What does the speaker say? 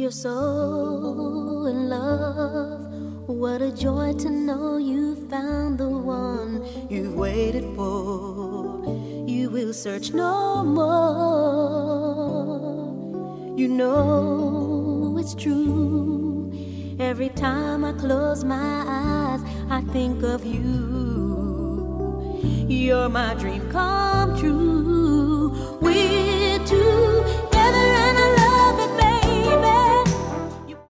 You're so in love. What a joy to know you found the one you've waited for. You will search no more. You know it's true. Every time I close my eyes, I think of you. You're my dream come true. We're two.